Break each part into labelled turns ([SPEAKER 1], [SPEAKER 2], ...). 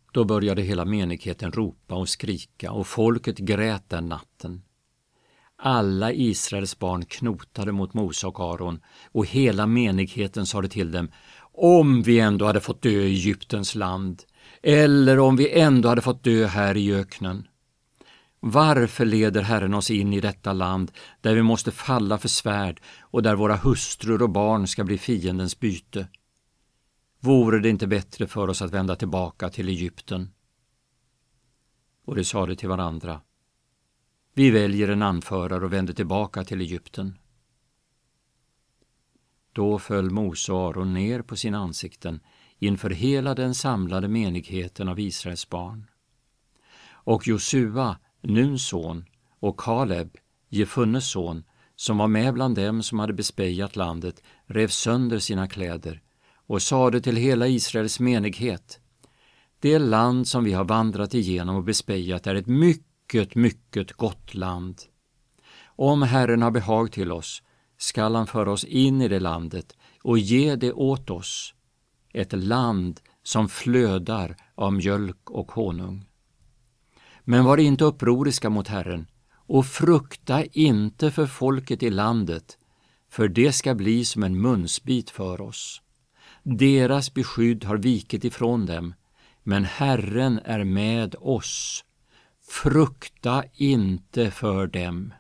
[SPEAKER 1] Då började hela menigheten ropa och skrika, och folket grät den natten. Alla Israels barn knotade mot Mose och Aron, och hela menigheten sade till dem: om vi ändå hade fått dö i Egyptens land, eller om vi ändå hade fått dö här i öknen. Varför leder Herren oss in i detta land där vi måste falla för svärd och där våra hustrur och barn ska bli fiendens byte? Vore det inte bättre för oss att vända tillbaka till Egypten? Och de sade till varandra: vi väljer en anförare och vänder tillbaka till Egypten. Då föll Mose och Aron ner på sina ansikten inför hela den samlade menigheten av Israels barn. Och Josua, Nuns son, och Kaleb, Jefunnes son, som var med bland dem som hade bespejat landet, rev sönder sina kläder och sade till hela Israels menighet: det land som vi har vandrat igenom och bespejat är ett mycket, mycket gott land. Om Herren har behag till oss, skall han föra oss in i det landet och ge det åt oss, ett land som flödar av mjölk och honung. Men var inte upproriska mot Herren, och frukta inte för folket i landet, för det ska bli som en munsbit för oss. Deras beskydd har vikit ifrån dem, men Herren är med oss. Frukta inte för dem.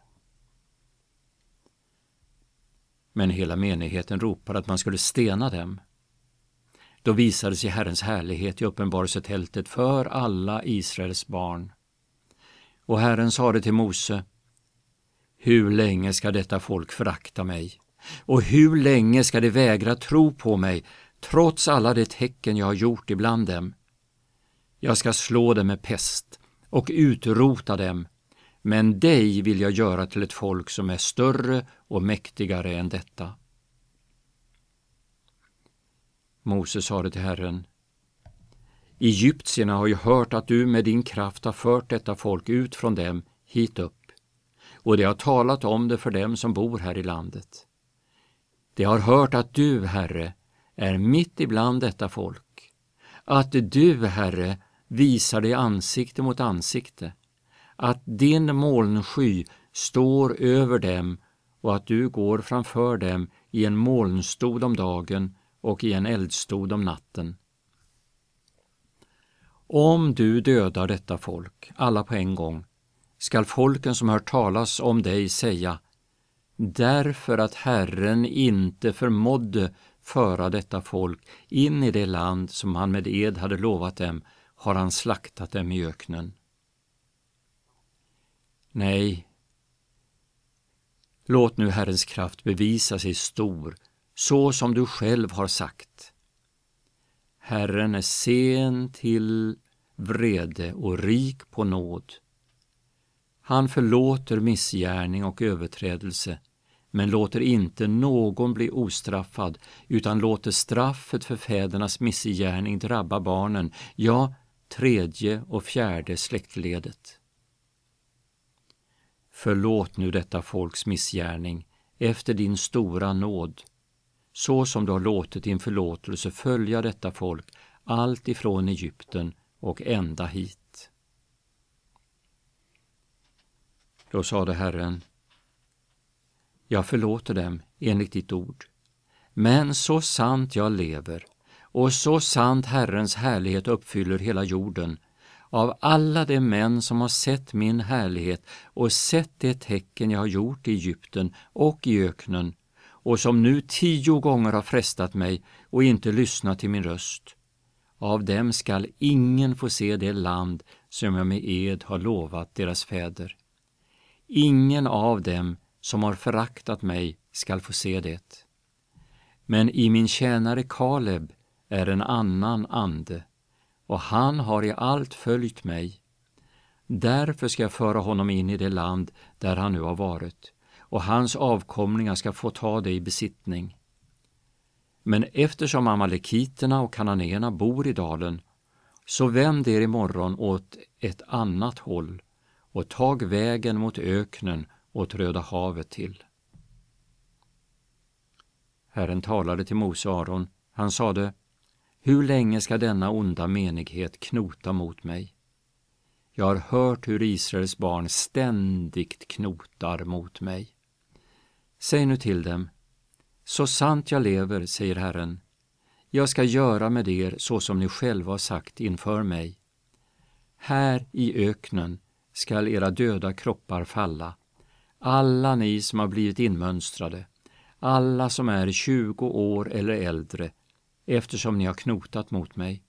[SPEAKER 1] Men hela menigheten ropade att man skulle stena dem. Då visade sig Herrens härlighet i uppenbarelsetältet för alla Israels barn. Och Herren sade till Mose: hur länge ska detta folk förakta mig? Och hur länge ska de vägra tro på mig, trots alla de tecken jag har gjort ibland dem? Jag ska slå dem med pest och utrota dem, men dig vill jag göra till ett folk som är större och mäktigare än detta. Mose sade till Herren: egyptierna har ju hört att du med din kraft har fört detta folk ut från dem hit upp, och de har talat om det för dem som bor här i landet. De har hört att du, Herre, är mitt ibland detta folk, att du, Herre, visar dig ansikte mot ansikte, att din molnsky står över dem och att du går framför dem i en molnstod om dagen och i en eldstod om natten. Om du dödar detta folk, alla på en gång, skall folken som hört talas om dig säga: därför att Herren inte förmådde föra detta folk in i det land som han med ed hade lovat dem, har han slaktat dem i öknen. Nej, låt nu Herrens kraft bevisa sig stor, så som du själv har sagt. Herren är sen till vrede och rik på nåd. Han förlåter missgärning och överträdelse, men låter inte någon bli ostraffad, utan låter straffet för fädernas missgärning drabba barnen, ja, 3:e och 4:e släktledet. Förlåt nu detta folks missgärning efter din stora nåd, så som du har låtit din förlåtelse följa detta folk allt ifrån Egypten och ända hit. Då sade Herren: jag förlåter dem enligt ditt ord, men så sant jag lever och så sant Herrens härlighet uppfyller hela jorden, av alla de män som har sett min härlighet och sett det tecken jag har gjort i Egypten och i öknen, och som nu 10 gånger har frestat mig och inte lyssnat till min röst, av dem skall ingen få se det land som jag med ed har lovat deras fäder. Ingen av dem som har föraktat mig skall få se det. Men i min tjänare Kaleb är en annan ande, och han har i allt följt mig. Därför ska jag föra honom in i det land där han nu har varit, och hans avkomlingar ska få ta det i besittning. Men eftersom amalekiterna och kananéerna bor i dalen, så vänd er imorgon åt ett annat håll och tag vägen mot öknen åt Röda havet till. Herren talade till Mose och Aron. Han sade: Hur länge ska denna onda menighet knota mot mig? Jag har hört hur Israels barn ständigt knotar mot mig. Säg nu till dem, så sant jag lever, säger Herren, jag ska göra med er så som ni själva har sagt inför mig. Här i öknen skall era döda kroppar falla, alla ni som har blivit inmönstrade, alla som är 20 år eller äldre, eftersom ni har knotat mot mig.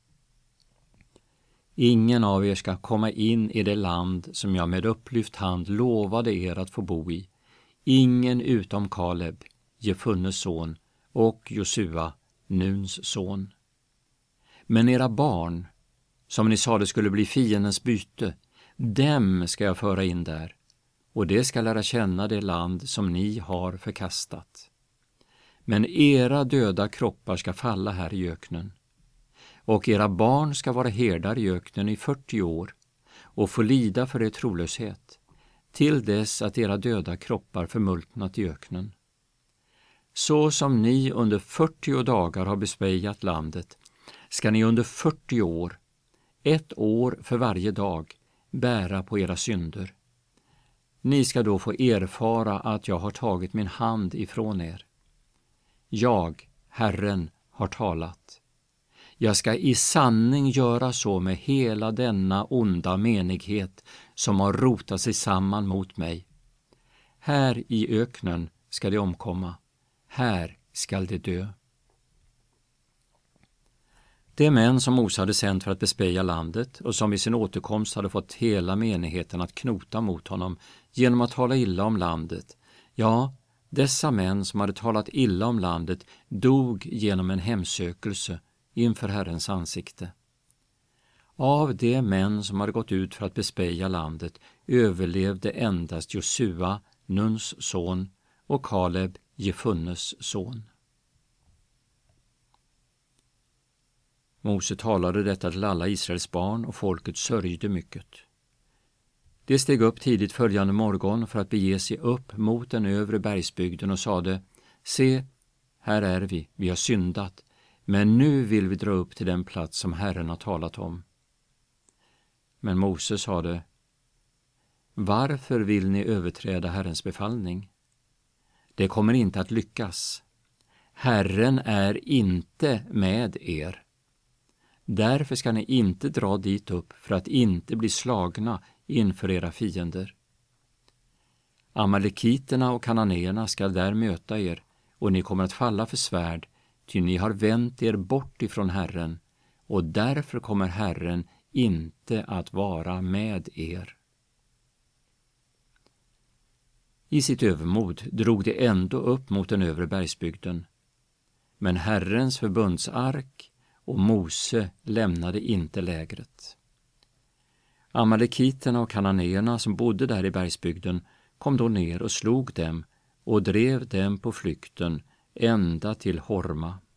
[SPEAKER 1] Ingen av er ska komma in i det land som jag med upplyft hand lovade er att få bo i, ingen utom Kaleb, Jefunnes son, och Josua, Nuns son. Men era barn, som ni sade skulle bli fiendens byte, dem ska jag föra in där, och det ska lära känna det land som ni har förkastat. Men era döda kroppar ska falla här i öknen, och era barn ska vara herdar i öknen i 40 år och få lida för er trolöshet, till dess att era döda kroppar förmultnat i öknen. Så som ni under 40 dagar har bespejat landet, ska ni under 40 år, 1 år för varje dag, bära på era synder. Ni ska då få erfara att jag har tagit min hand ifrån er. Jag, Herren, har talat. Jag ska i sanning göra så med hela denna onda menighet som har rotat sig samman mot mig. Här i öknen ska de omkomma, här skall de dö. De män som Mose hade sänt för att bespeja landet och som vid sin återkomst hade fått hela menigheten att knota mot honom genom att tala illa om landet, ja, dessa män som hade talat illa om landet dog genom en hemsökelse inför Herrens ansikte. Av de män som hade gått ut för att bespeja landet överlevde endast Josua, Nuns son, och Kaleb, Jefunnes son. Mose talade detta till alla Israels barn och folket sörjde mycket. De steg upp tidigt följande morgon för att bege sig upp mot den övre bergsbygden och sade, se, här är vi har syndat, men nu vill vi dra upp till den plats som Herren har talat om. Men Mose sade, varför vill ni överträda Herrens befallning? Det kommer inte att lyckas. Herren är inte med er. Därför ska ni inte dra dit upp för att inte bli slagna inför era fiender. Amalekiterna och kananéerna ska där möta er, och ni kommer att falla för svärd, ty ni har vänt er bort ifrån Herren, och därför kommer Herren inte att vara med er. I sitt övermod drog de ändå upp mot den övre bergsbygden, men Herrens förbundsark och Mose lämnade inte lägret. Amalekiterna och kananéerna som bodde där i bergsbygden kom då ner och slog dem och drev dem på flykten ända till Horma.